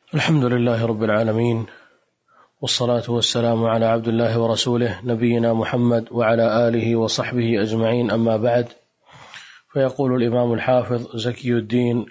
الحمد لله رب العالمين، والصلاة والسلام على عبد الله ورسوله نبينا محمد وعلى آله وصحبه أجمعين، أما بعد. فيقول الإمام الحافظ زكي الدين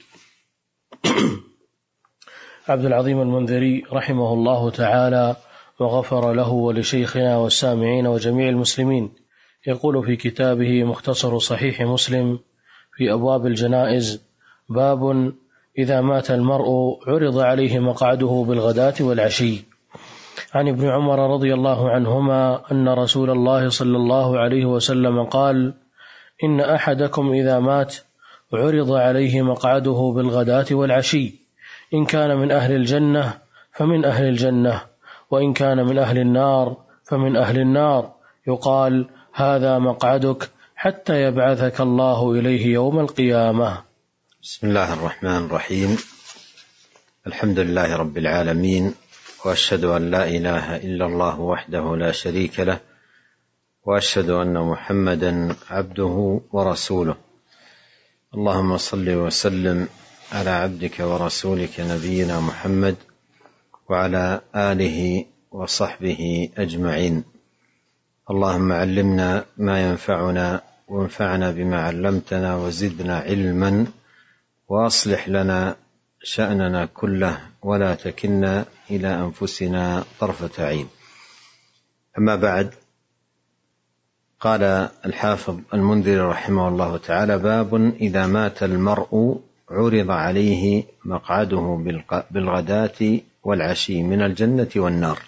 عبد العظيم المنذري رحمه الله تعالى وغفر له ولشيخنا والسامعين وجميع المسلمين، يقول في كتابه مختصر صحيح مسلم في أبواب الجنائز: باب إذا مات المرء عرض عليه مقعده بالغداة والعشي. عن ابن عمر رضي الله عنهما أن رسول الله صلى الله عليه وسلم قال: إن أحدكم إذا مات عرض عليه مقعده بالغداة والعشي، إن كان من أهل الجنة فمن أهل الجنة، وإن كان من أهل النار فمن أهل النار، يقال: هذا مقعدك حتى يبعثك الله إليه يوم القيامة. بسم الله الرحمن الرحيم. الحمد لله رب العالمين، وأشهد أن لا إله إلا الله وحده لا شريك له، وأشهد أن محمدا عبده ورسوله. اللهم صل وسلم على عبدك ورسولك نبينا محمد وعلى آله وصحبه أجمعين. اللهم علمنا ما ينفعنا، وانفعنا بما علمتنا، وزدنا علما، وأصلح لنا شأننا كله، ولا تكلنا إلى أنفسنا طرفة عين. أما بعد، قال الحافظ المنذري رحمه الله تعالى: باب إذا مات المرء عرض عليه مقعده بالغداة والعشي من الجنة والنار.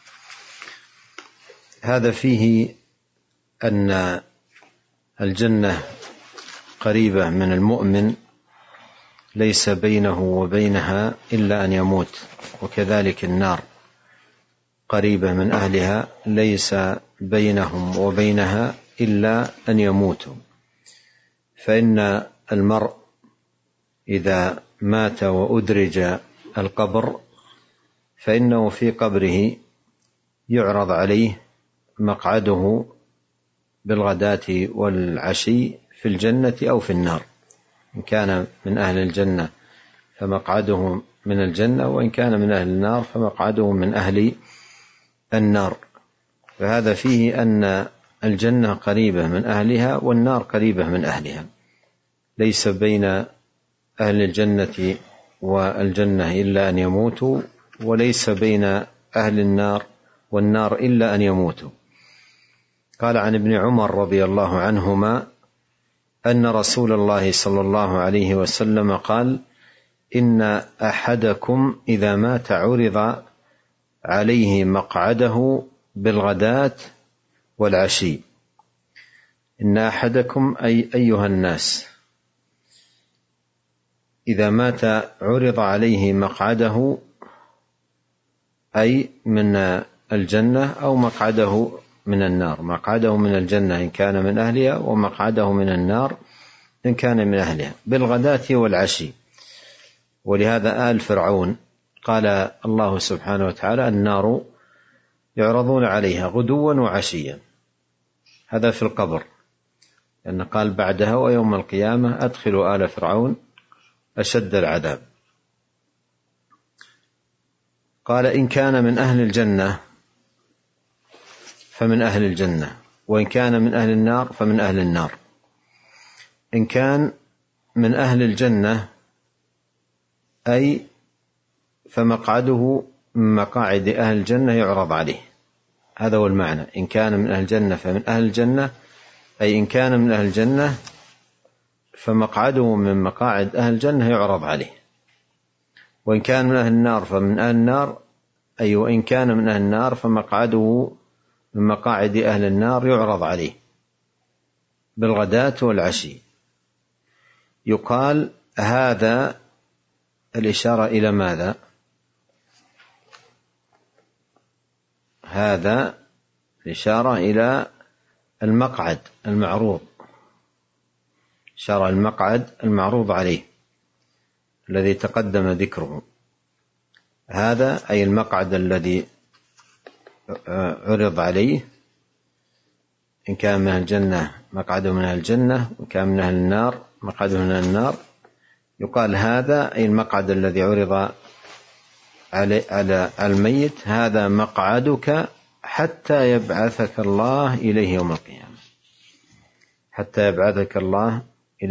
هذا فيه أن الجنة قريبة من المؤمن، ليس بينه وبينها إلا أن يموت، وكذلك النار قريبة من أهلها، ليس بينهم وبينها إلا أن يموتوا. فإن المرء إذا مات وأدرج القبر فإنه في قبره يعرض عليه مقعده بالغداة والعشي في الجنة أو في النار، إن كان من أهل الجنة فمقعده من الجنة، وإن كان من أهل النار فمقعده من أهل النار. فهذا فيه أن الجنة قريبة من أهلها والنار قريبة من أهلها، ليس بين أهل الجنة والجنة إلا أن يموتوا، وليس بين أهل النار والنار إلا أن يموتوا. قال عن ابن عمر رضي الله عنهما أن رسول الله صلى الله عليه وسلم قال: إن أحدكم إذا مات عرض عليه مقعده بالغداة والعشي. إن أحدكم أي أيها الناس إذا مات عرض عليه مقعده، أي من الجنة أو مقعده من النار. مقعده من الجنة إن كان من أهلها، ومقعده من النار إن كان من أهلها، بالغداة والعشي. ولهذا آل فرعون قال الله سبحانه وتعالى: النار يعرضون عليها غدوا وعشيا. هذا في القبر، لأن قال بعدها: ويوم القيامة أدخلوا آل فرعون أشد العذاب. قال: إن كان من أهل الجنة فمن أهل الجنة، وإن كان من أهل النار فمن أهل النار. إن كان من أهل الجنة أي فمقعده من مقاعد أهل الجنة يعرض عليه. هذا هو المعنى: إن كان من أهل الجنة فمن أهل الجنة، أي إن كان من أهل الجنة فمقعده من مقاعد أهل الجنة يعرض عليه. وإن كان من أهل النار فمن أهل النار، أي وإن كان من أهل النار فمقعده من مقاعد أهل النار يعرض عليه بالغداة والعشي. يقال هذا الإشارة إلى ماذا؟ هذا الإشارة إلى المقعد المعروض، إشارة المقعد المعروض عليه الذي تقدم ذكره. هذا أي المقعد الذي عرض عليه، إن كان من أهل الجنة مقعده من أهل الجنة، وإن كان من أهل النار مقعده من أهل النار. يقال هذا أي المقعد الذي عرض على الميت: هذا مقعدك حتى يبعثك الله إليه يوم القيامة. حتى يبعثك الله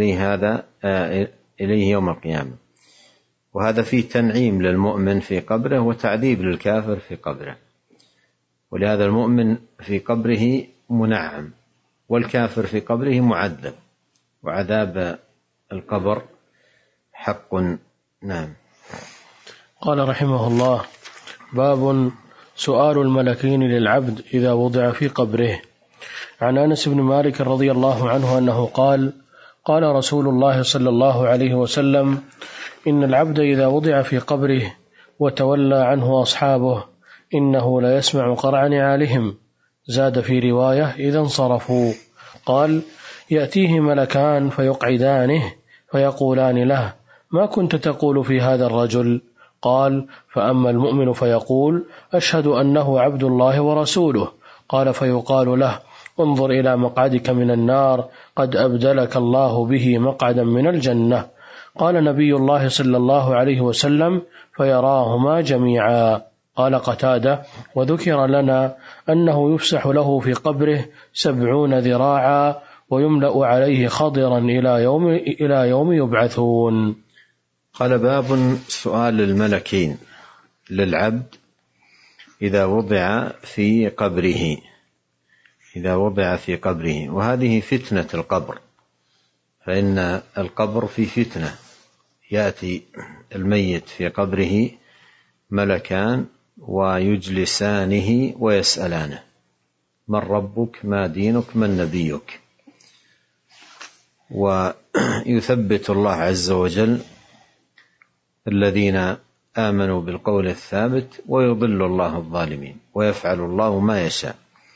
إليه يوم القيامة. وهذا فيه تنعيم للمؤمن في قبره وتعذيب للكافر في قبره. ولهذا المؤمن في قبره منعم، والكافر في قبره معذب، وعذاب القبر حق. نعم. قال رحمه الله: باب سؤال الملكين للعبد إذا وضع في قبره. عن أنس بن مالك رضي الله عنه أنه قال: قال رسول الله صلى الله عليه وسلم: إن العبد إذا وضع في قبره وتولى عنه أصحابه إنه لا يسمع قرع نعالهم. زاد في رواية: إذا انصرفوا. قال: يأتيه ملكان فيقعدانه فيقولان له: ما كنت تقول في هذا الرجل؟ قال: فأما المؤمن فيقول: أشهد أنه عبد الله ورسوله. قال: فيقال له: انظر إلى مقعدك من النار، قد أبدلك الله به مقعدا من الجنة. قال نبي الله صلى الله عليه وسلم: فيراهما جميعا. قال قتادة: وذكر لنا أنه يفسح له في قبره 70 ذراعا ويملأ عليه خضرا إلى يوم يبعثون. قال: باب سؤال الملكين للعبد إذا وضع في قبره. إذا وضع في قبره، وهذه فتنة القبر، فإن القبر في فتنة. يأتي الميت في قبره ملكان ويجلسانه ويسألانه: من ربك؟ ما دينك؟ من نبيك؟ ويثبت الله عز وجل الذين آمنوا بالقول الثابت، ويضل الله الظالمين، ويفعل الله ما يشاء.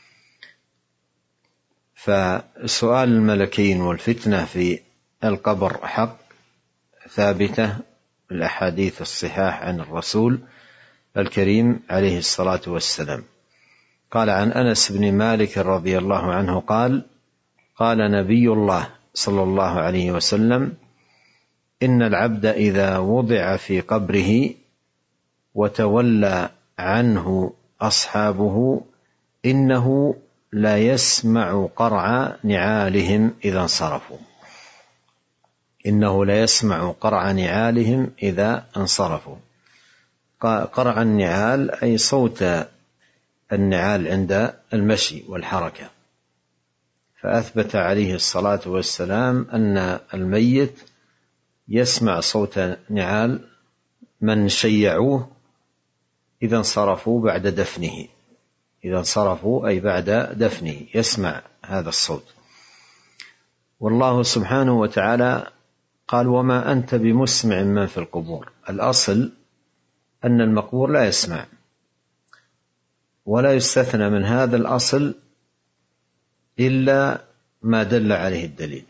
فسؤال الملكين والفتنة في القبر حق، ثابتة الأحاديث الصحاح عن الرسول الكريم عليه الصلاة والسلام. قال عن أنس بن مالك رضي الله عنه قال: قال نبي الله صلى الله عليه وسلم: إن العبد إذا وضع في قبره وتولى عنه أصحابه إنه لا يسمع قرع نعالهم إذا انصرفوا. إنه لا يسمع قرع نعالهم إذا انصرفوا. قرع النعال أي صوت النعال عند المشي والحركة. فأثبت عليه الصلاة والسلام أن الميت يسمع صوت نعال من شيعوه إذا انصرفوا بعد دفنه. إذا انصرفوا أي بعد دفنه يسمع هذا الصوت. والله سبحانه وتعالى قال: وما أنت بمسمع من في القبور. الأصل أن المقبور لا يسمع، ولا يستثنى من هذا الأصل إلا ما دل عليه الدليل.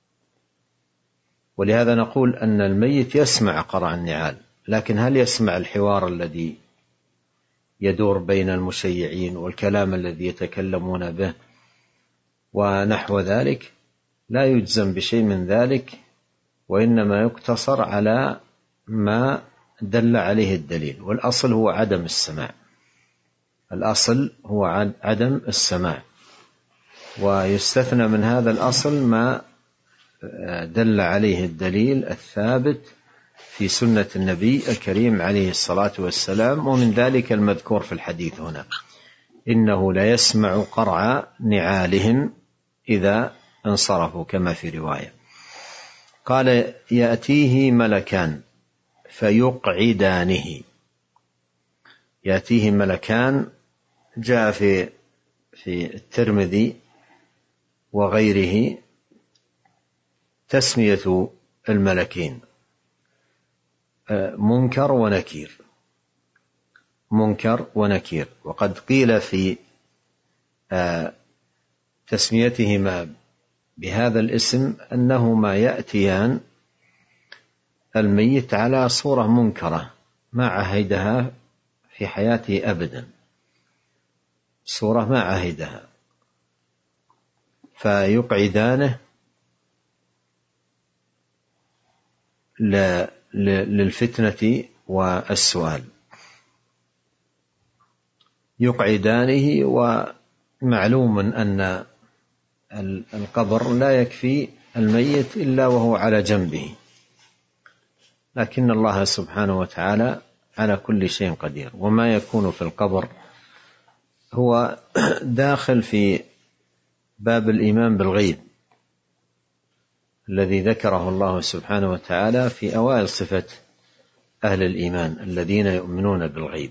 ولهذا نقول أن الميت يسمع قرع النعال، لكن هل يسمع الحوار الذي يدور بين المشيعين والكلام الذي يتكلمون به ونحو ذلك؟ لا يجزم بشيء من ذلك، وإنما يقتصر على ما دل عليه الدليل. والأصل هو عدم السماع. الأصل هو عدم السماع، ويستثنى من هذا الأصل ما دل عليه الدليل الثابت في سنة النبي الكريم عليه الصلاة والسلام. ومن ذلك المذكور في الحديث هنا: إنه لا يسمع قرع نعالهم إذا انصرفوا، كما في رواية. قال: يأتيه ملكان فيقعدانه. يأتيه ملكان، جاء في الترمذي وغيره تسمية الملكين منكر ونكير. منكر ونكير. وقد قيل في تسميتهما بهذا الاسم أنهما يأتيان الميت على صورة منكرة ما عهدها في حياته أبدا، صورة ما عهدها، فيقعدانه للفتنة والسؤال. يقعدانه. ومعلوم أن القبر لا يكفي الميت إلا وهو على جنبه، لكن الله سبحانه وتعالى على كل شيء قدير. وما يكون في القبر هو داخل في باب الإيمان بالغيب الذي ذكره الله سبحانه وتعالى في أوائل صفة أهل الإيمان الذين يؤمنون بالغيب،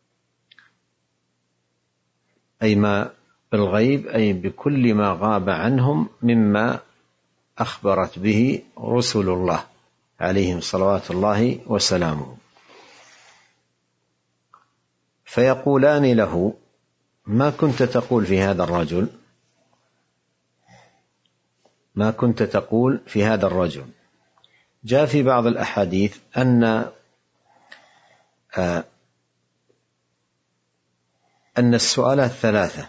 أي ما بالغيب أي بكل ما غاب عنهم مما أخبرت به رسل الله عليهم صلوات الله وسلامه. فيقولان له: ما كنت تقول في هذا الرجل؟ ما كنت تقول في هذا الرجل؟ جاء في بعض الأحاديث أن السؤالات ثلاثة: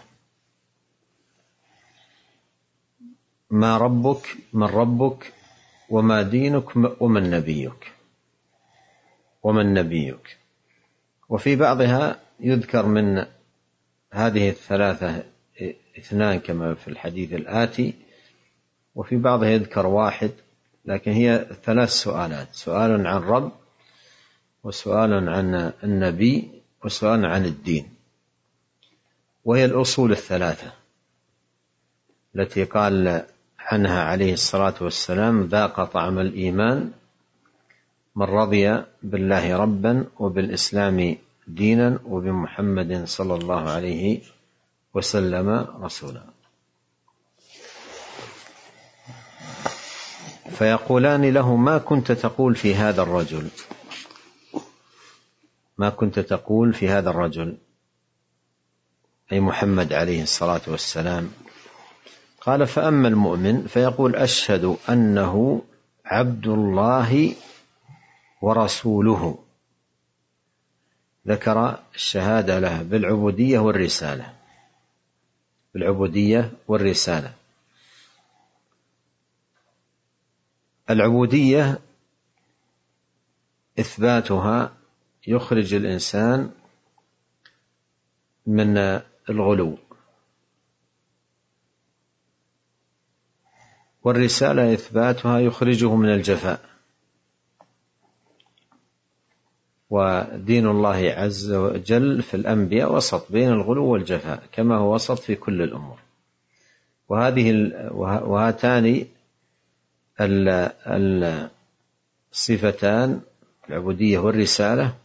ما ربك، من ربك، وما دينك، ومن نبيك. ومن نبيك. وفي بعضها يذكر من هذه الثلاثة 2 كما في الحديث الآتي، وفي بعضها يذكر 1، لكن هي 3 سؤالات: سؤال عن رب، وسؤال عن النبي، وسؤال عن الدين. وهي الأصول 3 التي قال عنها عليه الصلاة والسلام: ذاق طعم الإيمان من رضي بالله ربا وبالإسلام دينا وبمحمد صلى الله عليه وسلم رسولا. فيقولان له: ما كنت تقول في هذا الرجل؟ ما كنت تقول في هذا الرجل، أي محمد عليه الصلاة والسلام؟ قال: فأما المؤمن فيقول: أشهد أنه عبد الله ورسوله. ذكر الشهادة له بالعبودية والرسالة. بالعبودية والرسالة. العبودية إثباتها يخرج الإنسان من الغلو، والرسالة إثباتها يخرجه من الجفاء. ودين الله عز وجل في الأنبياء وسط بين الغلو والجفاء، كما هو وسط في كل الأمور. وهاتان الصفتان العبودية والرسالة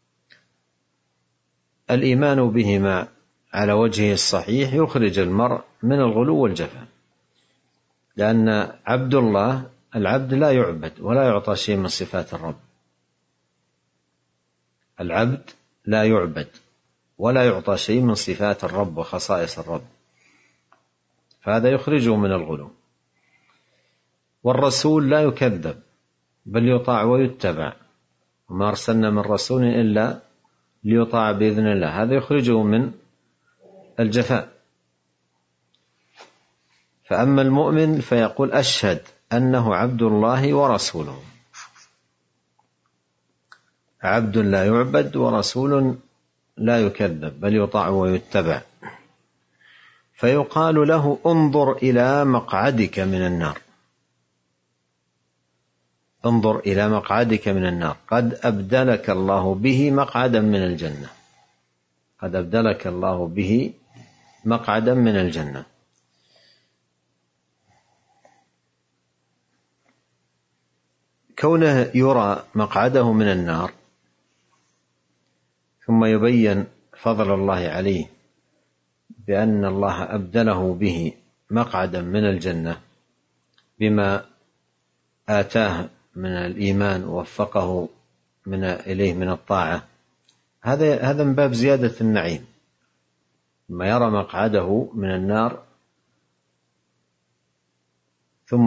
الإيمان بهما على وجهه الصحيح يخرج المرء من الغلو والجفاء، لأن عبد الله العبد لا يعبد ولا يعطى شيء من صفات الرب. العبد لا يعبد ولا يعطى شيء من صفات الرب وخصائص الرب، فهذا يخرجه من الغلو. والرسول لا يكذب بل يطاع ويتبع، وما أرسلنا من رسول إلا ليطاع بإذن الله، هذا يخرجه من الجفاء. فأما المؤمن فيقول: أشهد أنه عبد الله ورسوله. عبد لا يعبد ورسول لا يكذب بل يطاع ويتبع. فيقال له: انظر إلى مقعدك من النار. انظر إلى مقعدك من النار، قد أبدلك الله به مقعدا من الجنة. قد أبدلك الله به مقعدا من الجنة. كونه يرى مقعده من النار ثم يبين فضل الله عليه بأن الله أبدله به مقعدا من الجنة بما آتاه من الإيمان ووفقه إليه من الطاعة، هذا من باب زيادة النعيم. ما يرى مقعده من النار ثم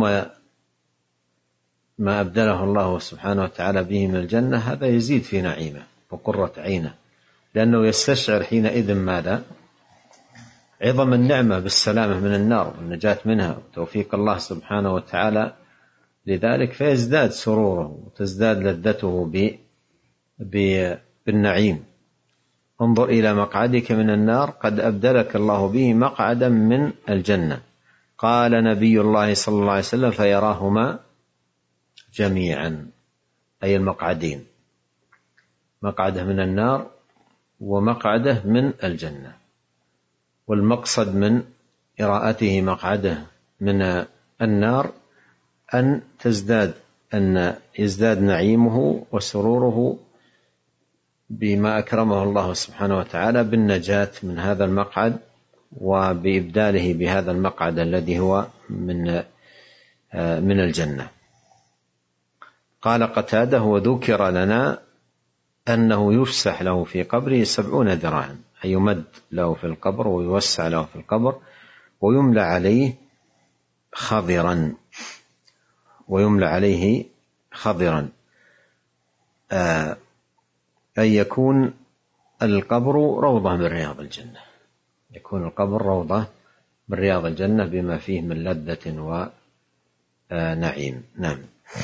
ما أبدله الله سبحانه وتعالى به من الجنة، هذا يزيد في نعيمه وقرة عينه، لأنه يستشعر حينئذ ماذا؟ عظم النعمة بالسلامة من النار والنجاة منها وتوفيق الله سبحانه وتعالى لذلك، فيزداد سروره وتزداد لذته بالنعيم. انظر إلى مقعدك من النار قد أبدلك الله به مقعدا من الجنة. قال نبي الله صلى الله عليه وسلم فيراهما جميعا، أي المقعدين، مقعده من النار ومقعده من الجنة. والمقصد من إراءته مقعده من النار أن يزداد نعيمه وسروره بما أكرمه الله سبحانه وتعالى بالنجاة من هذا المقعد وبإبداله بهذا المقعد الذي هو من الجنة. قال قتادة: وذكر لنا أنه يفسح له في قبره 70 ذراعا، أي يمد له في القبر ويوسع له في القبر ويملى عليه خضرا، أي يكون القبر روضة من رياض الجنة، يكون القبر روضة من رياض الجنة بما فيه من لذة ونعيم. نعم.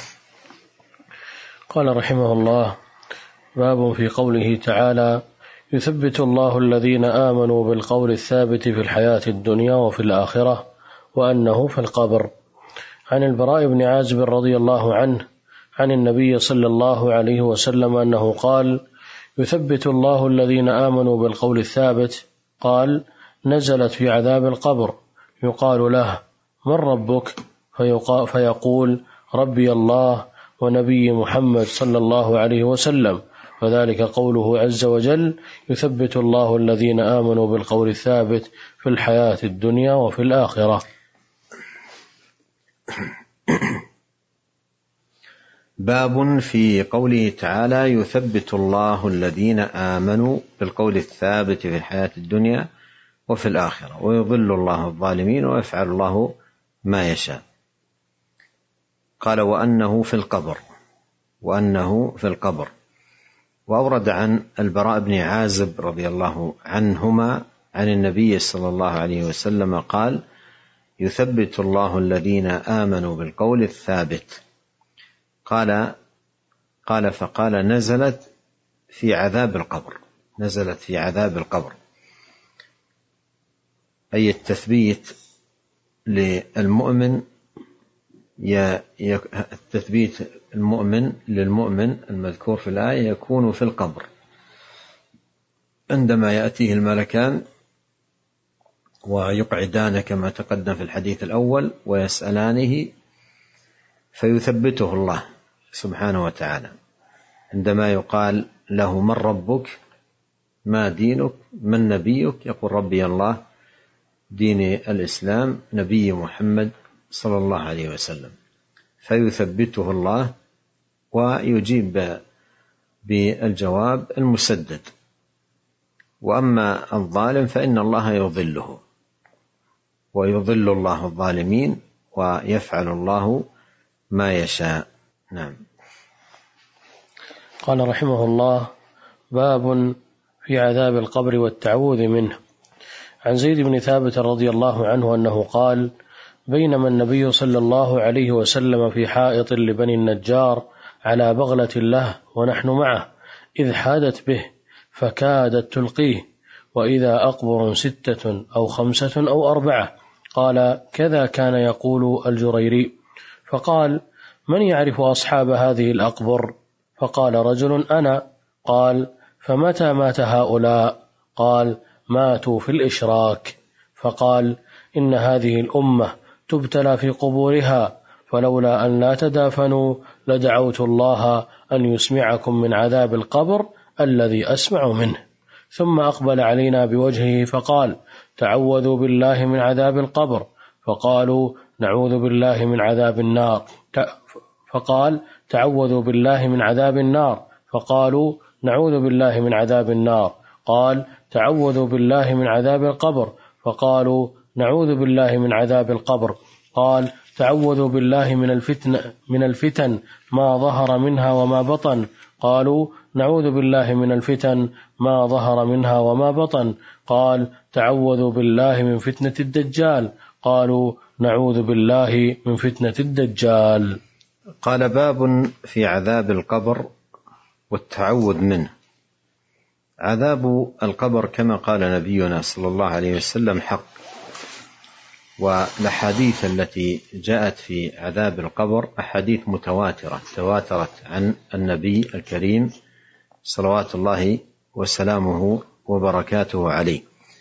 قال رحمه الله: باب في قوله تعالى: يثبت الله الذين آمنوا بالقول الثابت في الحياة الدنيا وفي الآخرة وأنه في القبر. عن البراء بن عازب رضي الله عنه عن النبي صلى الله عليه وسلم أنه قال: يثبت الله الذين آمنوا بالقول الثابت. قال: نزلت في عذاب القبر، يقال له: من ربك؟ فيقول: ربي الله ونبي محمد صلى الله عليه وسلم. وذلك قوله عز وجل: يثبت الله الذين آمنوا بالقول الثابت في الحياة الدنيا وفي الآخرة. باب في قوله تعالى: يثبت الله الذين آمنوا بالقول الثابت في الحياة الدنيا وفي الآخرة ويضل الله الظالمين ويفعل الله ما يشاء. قال: وأنه في القبر. وأورد عن البراء بن عازب رضي الله عنهما عن النبي صلى الله عليه وسلم قال: يثبت الله الذين آمنوا بالقول الثابت. فقال: نزلت في عذاب القبر، أي التثبيت للمؤمن، التثبيت للمؤمن المذكور في الآية يكون في القبر عندما يأتيه الملكان ويقعدان كما تقدم في الحديث الأول ويسألانه، فيثبته الله سبحانه وتعالى عندما يقال له: من ربك؟ ما دينك؟ من نبيك؟ يقول: ربي الله، دين الإسلام، نبي محمد صلى الله عليه وسلم. فيثبته الله ويجيب بالجواب المسدد. وأما الظالم فإن الله يضله، ويضل الله الظالمين ويفعل الله ما يشاء. نعم. قال رحمه الله: باب في عذاب القبر والتعوذ منه. عن زيد بن ثابت رضي الله عنه أنه قال: بينما النبي صلى الله عليه وسلم في حائط لبني النجار على بغلة له ونحن معه، إذ حادت به فكادت تلقيه، وإذا أقبر 6 أو 5 أو 4. قال: كذا كان يقول الجريري. فقال: من يعرف أصحاب هذه الأقبر؟ فقال رجل: أنا. قال: فمتى مات هؤلاء؟ قال: ماتوا في الإشراك. فقال: إن هذه الأمة تبتلى في قبورها، فلولا أن لا تدافنوا لدعوت الله أن يسمعكم من عذاب القبر الذي أسمع منه. ثم أقبل علينا بوجهه فقال: تعوذوا بالله من عذاب القبر. فقالوا: نعوذ بالله من عذاب النار. فقال: تعوذوا بالله من عذاب النار. فقالوا: نعوذ بالله من عذاب النار. قال: تعوذوا بالله من عذاب القبر. فقالوا: نعوذ بالله من عذاب القبر. قال: تعوذوا بالله من الفتن ما ظهر منها وما بطن. قالوا: نعوذ بالله من الفتن ما ظهر منها وما بطن. قال: تعوذوا بالله من فتنة الدجال. قالوا: نعوذ بالله من فتنة الدجال. قال: باب في عذاب القبر والتعوذ منه. عذاب القبر كما قال نبينا صلى الله عليه وسلم حق، والأحاديث التي جاءت في عذاب القبر أحاديث متواترة تواترت عن النبي الكريم صلوات الله وسلامه وبركاته عليه،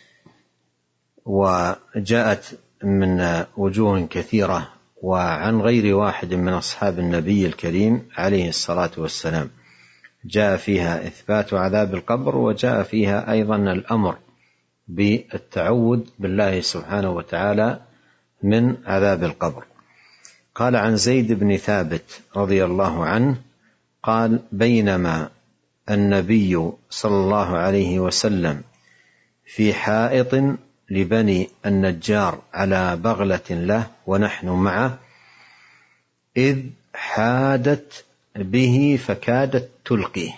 وجاءت من وجوه كثيرة وعن غير واحد من أصحاب النبي الكريم عليه الصلاة والسلام، جاء فيها إثبات عذاب القبر، وجاء فيها أيضا الأمر بالتعوذ بالله سبحانه وتعالى من عذاب القبر. قال عن زيد بن ثابت رضي الله عنه قال: بينما النبي صلى الله عليه وسلم في حائط لبني النجار على بغلة له ونحن معه، إذ حادت به فكادت تلقيه.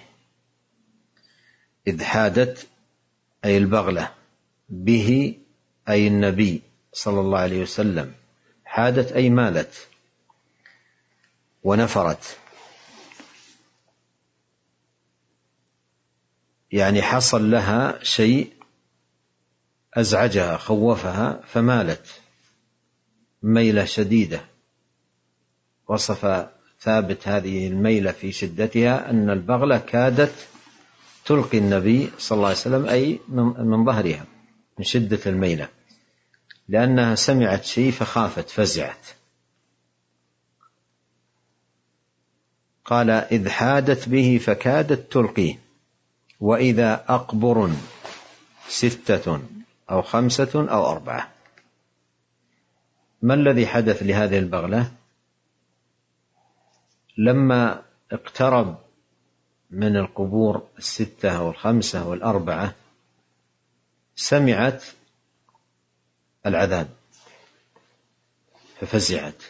إذ حادت أي البغلة، به أي النبي صلى الله عليه وسلم، حادت أي مالت ونفرت، يعني حصل لها شيء أزعجها خوفها فمالت ميلة شديدة. وصف ثابت هذه الميلة في شدتها أن البغلة كادت تلقي النبي صلى الله عليه وسلم، أي من ظهرها من شدة الميلة، لأنها سمعت شيء فخافت فزعت. قال: إذ حادت به فكادت تلقيه، وإذا أقبر 6 أو 5 أو 4. ما الذي حدث لهذه البغلة؟ لما اقترب من القبور 6 أو 5 أو 4 سمعت العذاب ففزعت،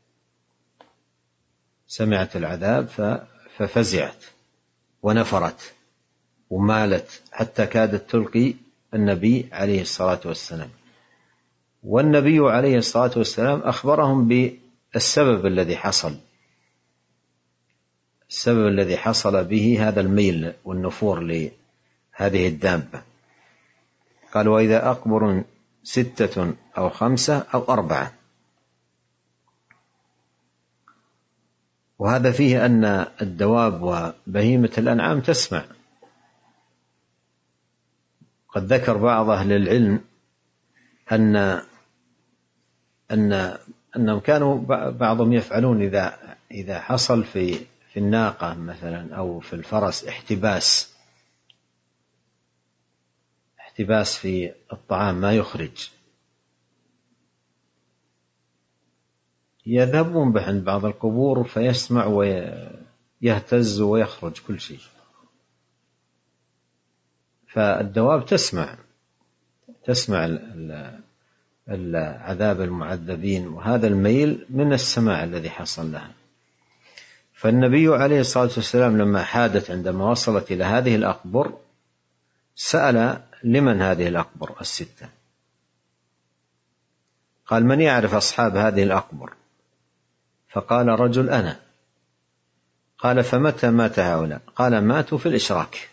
سمعت العذاب ففزعت ونفرت ومالت حتى كادت تلقي النبي عليه الصلاة والسلام. والنبي عليه الصلاة والسلام أخبرهم بالسبب الذي حصل، السبب الذي حصل به هذا الميل والنفور لهذه الدابة. قال: وإذا أقبر 6 أو 5 أو 4. وهذا فيه أن الدواب وبهيمة الأنعام تسمع. قد ذكر بعض أهل العلم أنهم كانوا بعضهم يفعلون إذا حصل في الناقة مثلا أو في الفرس احتباس في الطعام ما يخرج، يذهبون به عند بعض القبور فيسمع ويهتز ويخرج كل شيء. فالدواب تسمع العذاب المعذبين، وهذا الميل من السماع الذي حصل لها. فالنبي عليه الصلاة والسلام لما حادت عندما وصلت إلى هذه الأقبر سأل: لمن هذه الأقبر 6؟ قال: من يعرف أصحاب هذه الأقبر؟ فقال رجل: أنا. قال: فمتى مات هؤلاء؟ قال: ماتوا في الإشراك.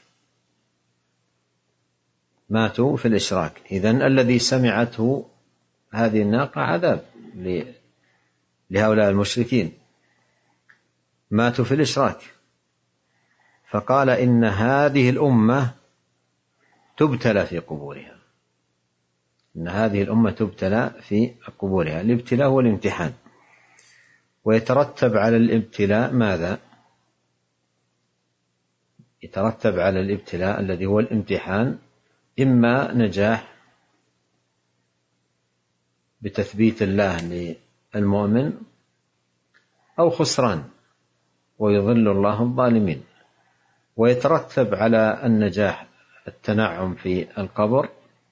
ماتوا في الإشراك. إذن الذي سمعته هذه الناقة عذاب لهؤلاء المشركين، ماتوا في الإشراك. فقال: إن هذه الأمة تبتلى في قبورها، إن هذه الأمة تبتلى في قبورها. الابتلاء هو الامتحان، ويترتب على الابتلاء ماذا؟ يترتب على الابتلاء الذي هو الامتحان إما نجاح بتثبيت الله للمؤمن، أو خسران ويضل الله الظالمين. ويترتب على النجاح التنعم في القبر،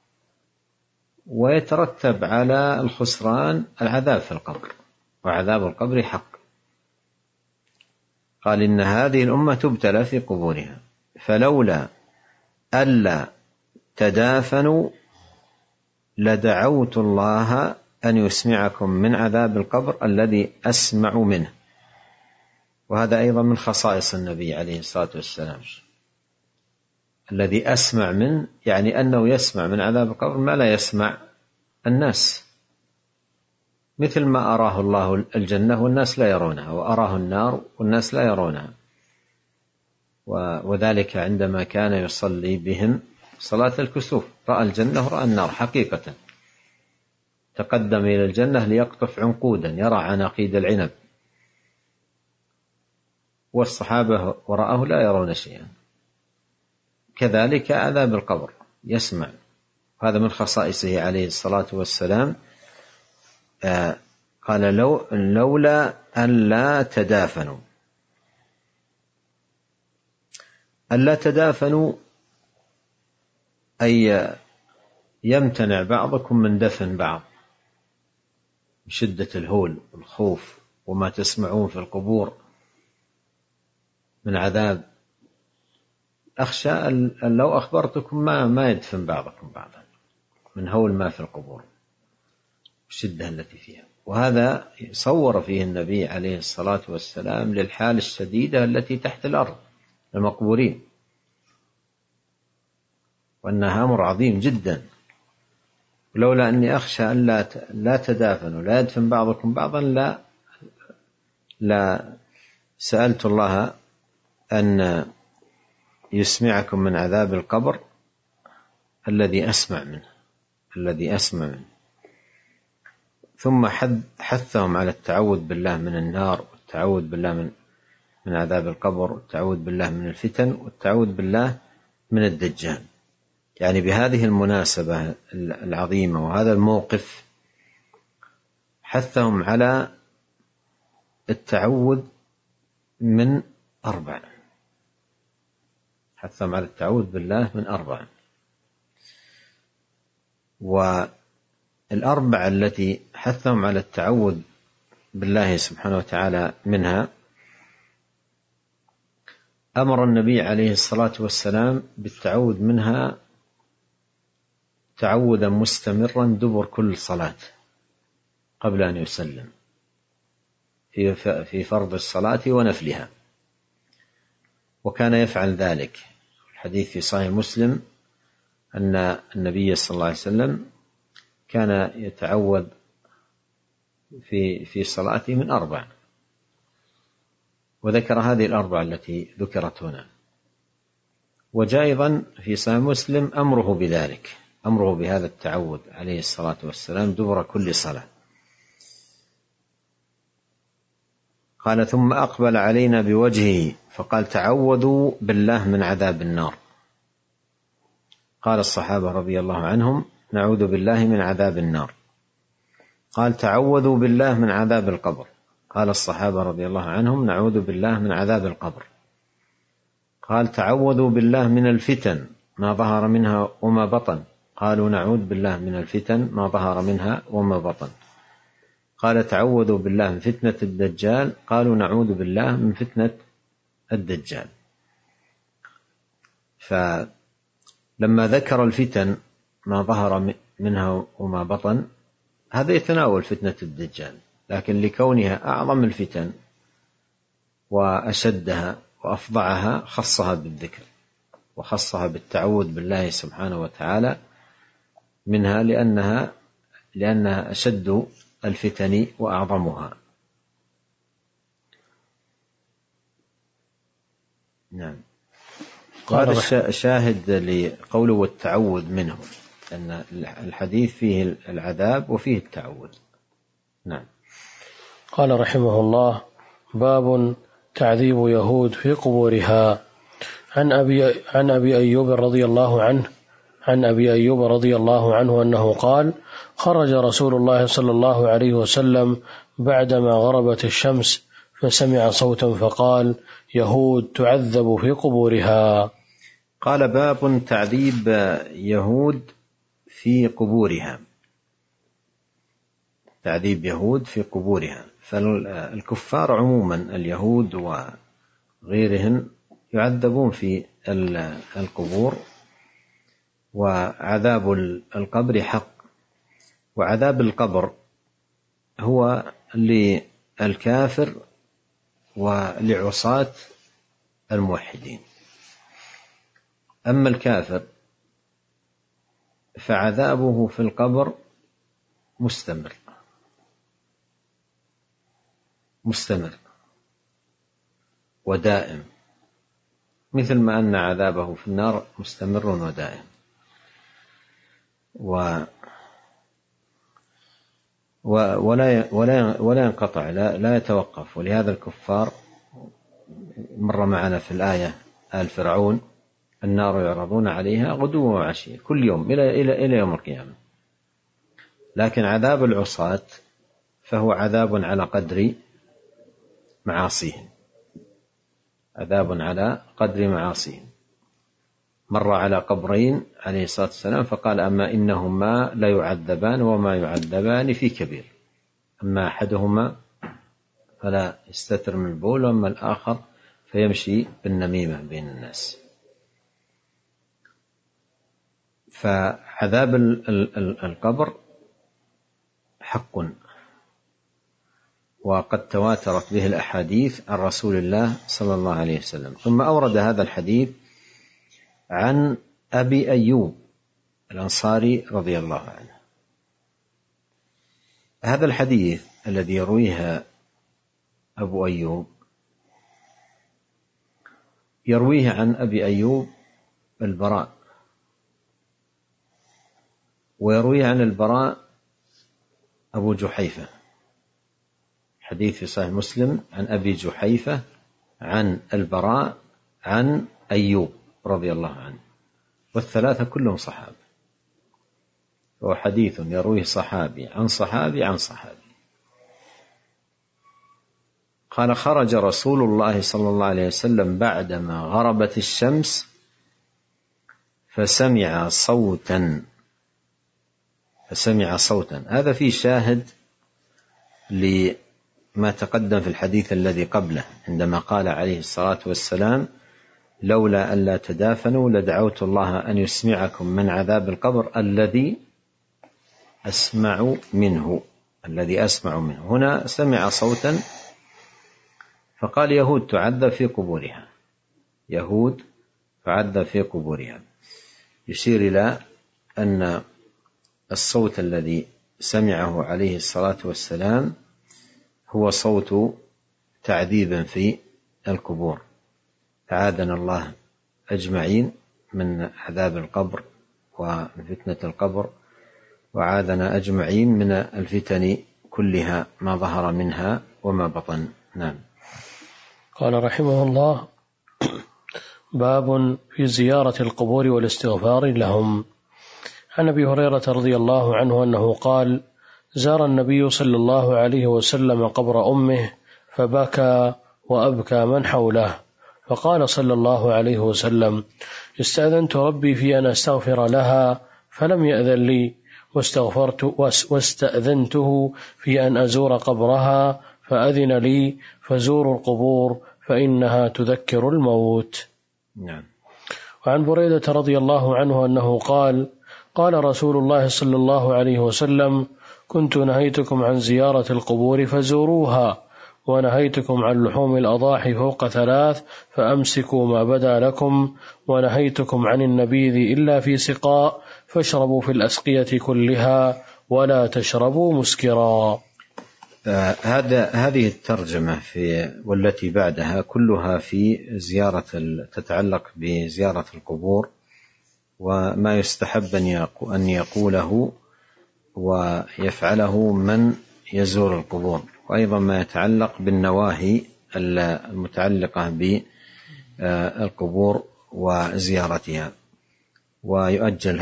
ويترتب على الخسران العذاب في القبر، وعذاب القبر حق. قال: إن هذه الأمة تبتلى في قبورها، فلولا ألا تدافنوا لدعوت الله أن يسمعكم من عذاب القبر الذي أسمع منه. وهذا أيضا من خصائص النبي عليه الصلاة والسلام، الذي أسمع منه يعني أنه يسمع من عذاب القبر ما لا يسمع الناس، مثل ما أراه الله الجنة والناس لا يرونها، وأراه النار والناس لا يرونها. وذلك عندما كان يصلي بهم صلاة الكسوف رأى الجنة ورأى النار حقيقة، تقدم إلى الجنة ليقطف عنقودا يرى عناقيد العنب، والصحابة وراءه لا يرون شيئا. كذلك عذاب القبر يسمع، هذا من خصائصه عليه الصلاة والسلام. قال لولا أن لا تدافنوا. ألا تدافنوا أي يمتنع بعضكم من دفن بعض بشدة الهول والخوف وما تسمعون في القبور من عذاب. أخشى أن لو أخبرتكم ما يدفن بعضكم بعضا من هول ما في القبور الشدة التي فيها. وهذا صور فيه النبي عليه الصلاة والسلام للحال الشديدة التي تحت الأرض المقبورين، وأنها أمر عظيم جدا. ولولا أني أخشى أن لا تدافنوا لا يدفن بعضكم بعضا لا سألت الله أن يسمعكم من عذاب القبر الذي أسمع منه. ثم حثهم على التعوذ بالله من النار، والتعوذ بالله من عذاب القبر، والتعوذ بالله من الفتن، والتعوذ بالله من الدجال. يعني بهذه المناسبة العظيمة وهذا الموقف حثهم على التعوذ من 4، حثهم على التعوذ بالله من 4. والأربع التي حثهم على التعوذ بالله سبحانه وتعالى منها، أمر النبي عليه الصلاة والسلام بالتعوذ منها تعوذا مستمرا دبر كل صلاة قبل أن يسلم في فرض الصلاة ونفلها، وكان يفعل ذلك. الحديث في صحيح مسلم أن النبي صلى الله عليه وسلم كان يتعوذ في صلاته من 4، وذكر هذه ال4 التي ذكرت هنا. وجاء أيضا في صحيح مسلم أمره بذلك، أمره بهذا التعوذ عليه الصلاة والسلام دبر كل صلاة. قال ثم أقبل علينا بوجهه فقال تعوذوا بالله من عذاب النار. قال الصحابة رضي الله عنهم نعوذ بالله من عذاب النار. قال تعوذوا بالله من عذاب القبر. قال الصحابة رضي الله عنهم نعوذ بالله من عذاب القبر. قال تعوذوا بالله من الفتن ما ظهر منها وما بطن. قالوا نعوذ بالله من الفتن ما ظهر منها وما بطن. قال تعوذوا بالله من فتنة الدجال. قالوا نعوذ بالله من فتنة الدجال. فلما ذكر الفتن ما ظهر منها وما بطن هذا يتناول فتنة الدجال، لكن لكونها أعظم الفتن وأشدها وأفظعها خصها بالذكر وخصها بالتعوذ بالله سبحانه وتعالى منها لأنها أشد الفتن وأعظمها. نعم. قال الشاهد لقوله والتعوذ منه أن الحديث فيه العذاب وفيه التعوذ. نعم. قال رحمه الله باب تعذيب يهود في قبورها. عن أبي أيوب رضي الله عنه أنه قال خرج رسول الله صلى الله عليه وسلم بعدما غربت الشمس فسمع صوتا فقال يهود تعذب في قبورها. قال باب تعذيب يهود في قبورها. تعذيب يهود في قبورها. فالكفار عموما اليهود وغيرهم يعذبون في القبور، وعذاب القبر حق. وعذاب القبر هو للكافر ولعصاة الموحدين. أما الكافر فعذابه في القبر مستمر ودائم، مثل ما أن عذابه في النار مستمر ودائم، ولا ينقطع، لا يتوقف. ولهذا الكفار مر معنا في الآية آل فرعون النار يعرضون عليها غدوا وعشيا كل يوم إلى يوم القيامة. لكن عذاب العصاة فهو عذاب على قدر معاصيهم، مر على قبرين عليه الصلاة والسلام فقال: أما إنهما لا يعذبان وما يعذبان في كبير، أما أحدهما فلا يستتر من البول، وأما الآخر فيمشي بالنميمة بين الناس. فعذاب القبر حق، وقد تواترت به الأحاديث عن رسول الله صلى الله عليه وسلم. ثم أورد هذا الحديث عن أبي أيوب الأنصاري رضي الله عنه. هذا الحديث الذي يرويه أبو أيوب يرويه عن أبي أيوب البراء، ويرويه عن البراء أبو جحيفة. حديث في صحيح مسلم عن أبي جحيفة عن البراء عن أيوب رضي الله عنه، والثلاثة كلهم صحابة، وهو حديث يرويه صحابي عن صحابي عن صحابي. قال: خرج رسول الله صلى الله عليه وسلم بعدما غربت الشمس فسمع صوتا. هذا فيه شاهد لما تقدم في الحديث الذي قبله، عندما قال عليه الصلاة والسلام: لولا ألا تدافنوا لدعوت الله أن يسمعكم من عذاب القبر الذي أسمع منه. هنا سمع صوتا فقال: يهود تعذب في قبورها، يشير إلى أن الصوت الذي سمعه عليه الصلاة والسلام هو صوت تعذيب في القبور. أعاذنا الله أجمعين من عذاب القبر ومن فتنة القبر، وعاذنا أجمعين من الفتن كلها ما ظهر منها وما بطن. نعم. قال رحمه الله: باب في زيارة القبور والاستغفار لهم. عن أبي هريرة رضي الله عنه أنه قال: زار النبي صلى الله عليه وسلم قبر أمه فبكى وأبكى من حوله، فقال صلى الله عليه وسلم: استأذنت ربي في أن أستغفر لها فلم يأذن لي، واستأذنته في أن أزور قبرها فأذن لي، فزوروا القبور فإنها تذكر الموت. نعم. وعن بريدة رضي الله عنه أنه قال: قال رسول الله صلى الله عليه وسلم: كنت نهيتكم عن زيارة القبور فزوروها، ونهيتكم عن لحوم الأضاحي فوق 3 فأمسكوا ما بدا لكم، ونهيتكم عن النبيذ إلا في سقاء فاشربوا في الأسقية كلها ولا تشربوا مسكرا. هذه الترجمة والتي بعدها كلها في تتعلق بزيارة القبور، وما يستحب أن يقوله ويفعله من يزور القبور، وأيضا ما يتعلق بالنواهي المتعلقة بالقبور وزيارتها. ويؤجل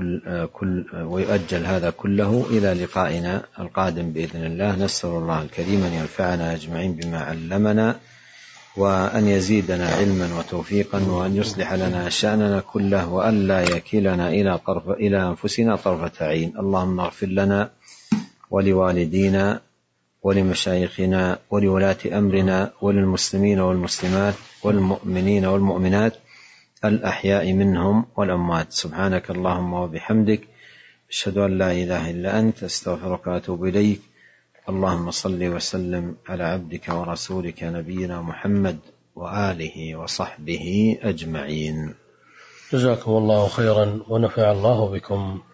هذا كله إلى لقائنا القادم بإذن الله. نسأل الله الكريم أن ينفعنا أجمعين بما علمنا، وأن يزيدنا علما وتوفيقا، وأن يصلح لنا شأننا كله، وأن لا يكلنا إلى أنفسنا طرفة عين. اللهم اغفر لنا ولوالدينا ولمشايخنا ولولاة أمرنا وللمسلمين والمسلمات والمؤمنين والمؤمنات الأحياء منهم والأموات. سبحانك اللهم وبحمدك، أشهد أن لا إله إلا أنت، أستغفرك وأتوب إليك. اللهم صل وسلم على عبدك ورسولك نبينا محمد وآله وصحبه أجمعين. جزاكم الله خيرا ونفع الله بكم.